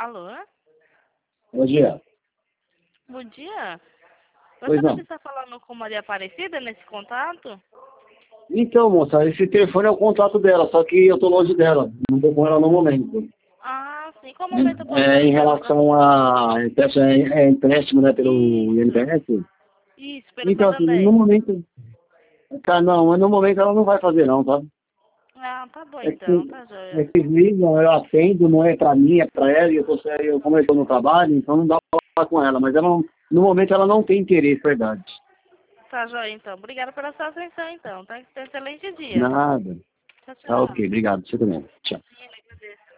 Alô? Bom dia. Bom dia. Pois Você não. está falando com Maria Aparecida nesse contato? Então, moça, esse telefone é o contato dela, só que eu tô longe dela. Não tô com ela no momento. Ah, sim. Qual momento eu posso Em ajudá-la pra... relação a empréstimo, né, pelo INPS. Isso, pelo Então, assim, Santander. no momento... Tá, não, mas no momento ela não vai fazer não, tá? Ah, tá bom É então, que, tá joia. é que ligam, eu atendo, não é pra mim, é pra ela, e como eu tô no trabalho, então não dá pra falar com ela. Mas ela no momento ela não tem interesse, verdade. Tá joia então. Obrigada pela sua atenção então. Tá? Tenha um excelente dia. Nada. Tchau, Tá tchau. ok, obrigado. Você também. Tchau. Sim, eu agradeço.